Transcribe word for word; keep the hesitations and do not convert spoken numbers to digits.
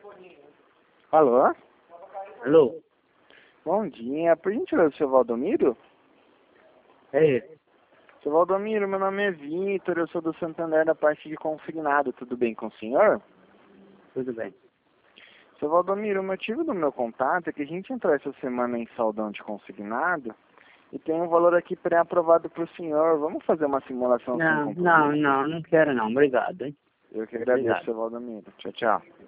Alô? Alô? Bom dia. Por gentileza, seu Valdomiro? É, Seu Valdomiro, meu nome é Vitor, eu sou do Santander da parte de consignado. Tudo bem com o senhor? tudo bem. Seu Valdomiro, o motivo do meu contato é que a gente entrou essa semana em saldão de consignado e tem um valor aqui pré-aprovado para o senhor. Vamos fazer uma simulação sem Não, não, compromisso? não, não quero não. Obrigado, hein? Eu que agradeço, Obrigado. seu Valdomiro. Tchau, tchau.